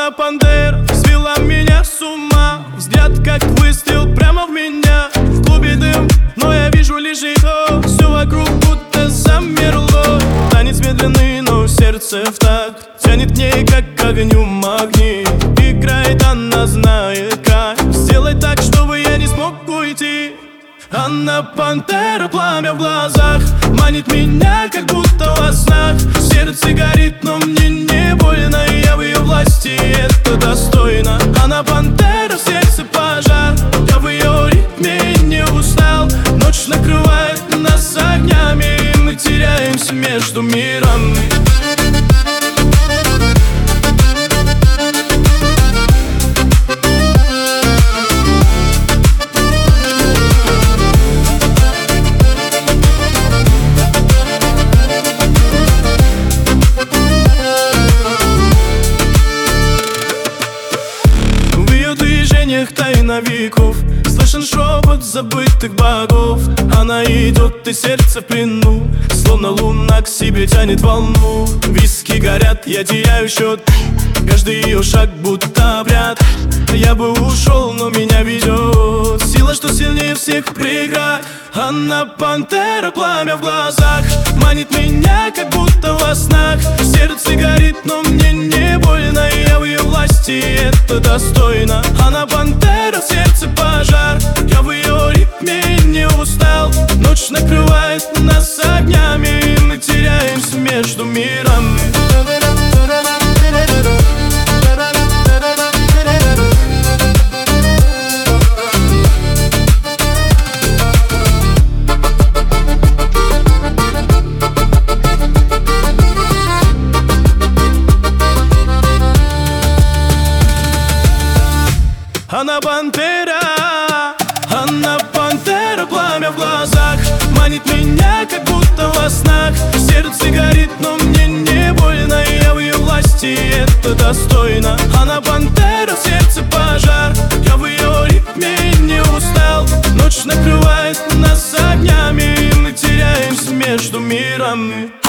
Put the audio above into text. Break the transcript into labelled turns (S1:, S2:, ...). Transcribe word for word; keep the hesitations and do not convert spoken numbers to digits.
S1: Она пантера, свела меня с ума. Взгляд как выстрел прямо в меня. В клубе дым, но я вижу лишь ее. Все вокруг будто замерло. Танец медленный, но сердце в такт. Тянет к ней, как к огню магнит. Играет, она знает как сделать так, чтобы я не смог уйти. Она пантера, пламя в глазах. Манит меня, как будто во снах. Сердце горит, но мне не больно. Я в ее власти, это достойно. Она пантера, в сердце пожар. Я в ее ритме не устал. Ночь накрывает нас огнями, и мы теряемся между мирами. Тайна веков, слышен шепот забытых богов. Она идет, и сердце в плену, словно луна к себе тянет волну. Виски горят, я теряю счет, каждый ее шаг будто обряд. Я бы ушел, но меня ведет сила, что сильнее всех преград. Она пантера, пламя в глазах. Манит меня, как будто во снах. Сердце горит, но мне не больно. Я в ее власти, это достойно. Она пантера, в сердце пожар. Я в ее ритме не устал. Ночь накрывает нас огнями, и мы теряемся между мирами. Она пантера, она пантера, пламя в глазах. Манит меня, как будто во снах. Сердце горит, но мне не больно. Я в ее власти, это достойно. Она пантера, в сердце пожар. Я в ее ритме не устал. Ночь накрывает нас огнями, и мы теряемся между мирами.